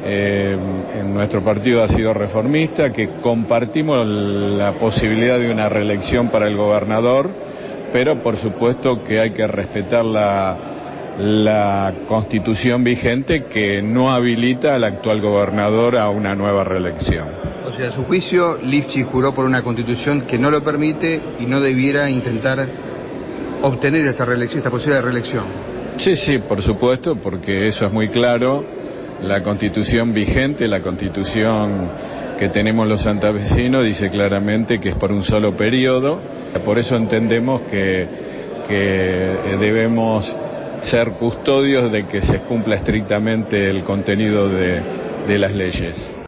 En nuestro partido ha sido reformista, que compartimos la posibilidad de una reelección para el gobernador, pero por supuesto que hay que respetar la constitución vigente, que no habilita al actual gobernador a una nueva reelección. O sea, a su juicio, Lifchitz juró por una constitución que no lo permite y no debiera intentar obtener esta posibilidad de reelección. Sí, por supuesto, porque eso es muy claro. La constitución vigente, la constitución que tenemos los santafesinos, dice claramente que es por un solo periodo. Por eso entendemos que debemos ser custodios de que se cumpla estrictamente el contenido de las leyes.